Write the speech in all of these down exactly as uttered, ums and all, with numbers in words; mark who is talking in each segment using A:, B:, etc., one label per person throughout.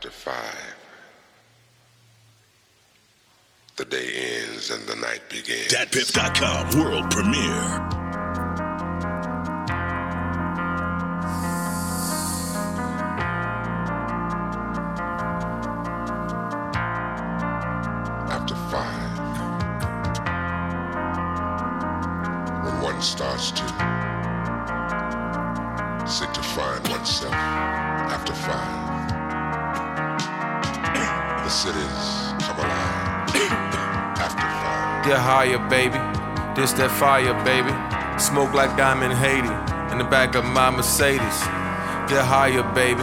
A: After five, the day ends and the night begins.
B: Dat Piff dot com world premiere.
A: After five, when one starts to seek to find oneself. After five, the cities come alive. After five,
C: get higher, baby. This that fire, baby. Smoke like I'm in Haiti in the back of my Mercedes. Get higher, baby.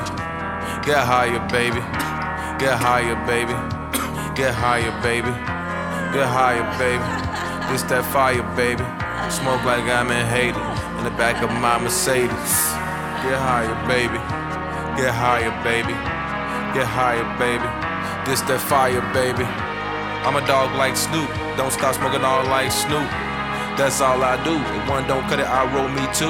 C: Get higher, baby. Get higher, baby. Get higher, baby. Get higher, baby. This that fire, baby. Smoke like I'm in Haiti in the back of my Mercedes. Get higher, baby. Get higher, baby. Get higher, baby. This that fire, baby. I'm a dog like Snoop. Don't stop smoking all like Snoop. That's all I do. If one don't cut it, I roll me two.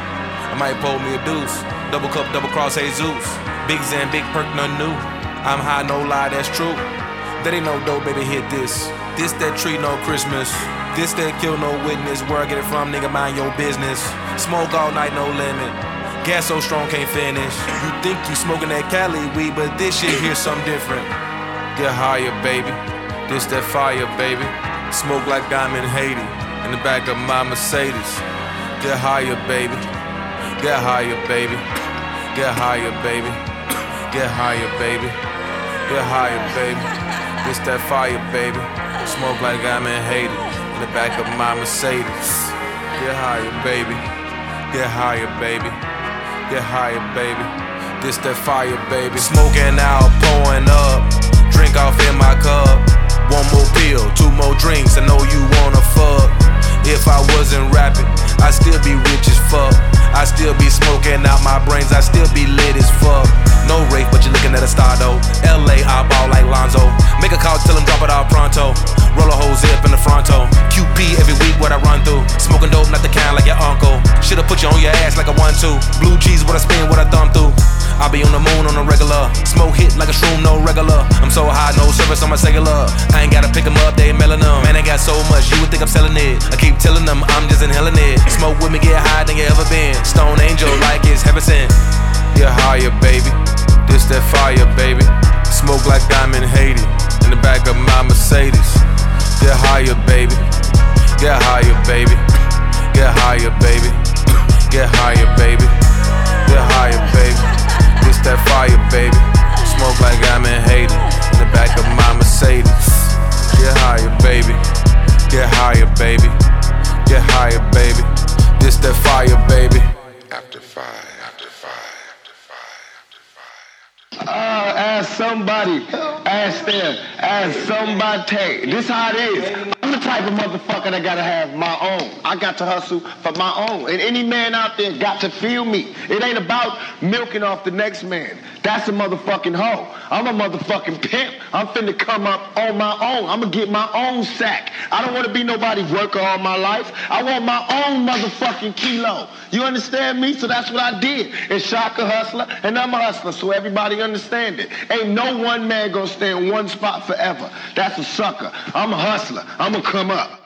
C: I might pull me a deuce. Double cup, double cross, Jesus. Big Zan, big perk, none new. I'm high, no lie, that's true. That ain't no dope, baby, hit this. This that tree, no Christmas. This that kill, no witness. Where I get it from, nigga, mind your business. Smoke all night, no limit. Gas so strong, can't finish. You think you smoking that Cali weed, but this shit here something different. Get higher, baby. This that fire, baby. Smoke like I'm in Haiti in the back of my Mercedes. Get higher, baby. Get higher, baby. Get higher, baby. Get higher, baby. Get higher, baby. This that fire, baby. Smoke like I'm in Haiti in the back of my Mercedes. Get higher, baby. Get higher, baby. Get higher, baby. This that fire, baby. Smoking out, pouring up. Drink off in my cup. One more pill, two more drinks. I know you wanna fuck. If I wasn't rapping, I'd still be rich as fuck. I still be smoking out my brains. I still be lit as fuck. No rape, but you're looking at a star though. L A, I ball like Lonzo. Make a call, tell him drop it all pronto. Roll a whole zip in the fronto. Q P every week, what I run through. Smoking dope, not the kind like your uncle. Should've put you on your ass like a one two. Blue cheese, what I spin, what I thumb through. I be on the moon on a regular. Smoke hit like a shroom, no regular. I'm so high, no service on my cellular. I ain't gotta pick them up, they mailing them. Man, I got so much, you would think I'm selling it. I keep telling them I'm just inhaling it. Smoke with me, get higher than you ever been. Stone angel like it's heaven sent. Get higher, baby. This that fire, baby. Smoke like I'm in Haiti in the back of my Mercedes. Get higher, baby. Get higher, baby. Get higher, baby. Get higher, baby. Get higher, baby. This that fire, baby. Smoke like I'm in Haiti in the back of my Mercedes. Get higher, baby. Get higher, baby. Get higher, baby. This that fire, baby.
A: after five, after five, after five, after five.
D: Uh, ask somebody, ask them, ask somebody. This how it is. I'm the type of motherfucker that gotta have my own. I got to hustle for my own. And any man out there got to feel me. It ain't about milking off the next man. That's a motherfucking hoe. I'm a motherfucking pimp. I'm finna come up on my own. I'm gonna get my own sack. I don't wanna be nobody's worker all my life. I want my own motherfucking kilo. You understand me? So that's what I did. And Shaka hustler, and I'm a hustler, so everybody understand it. Ain't no one man gonna stay in one spot forever. That's a sucker. I'm a hustler. I'm gonna come up.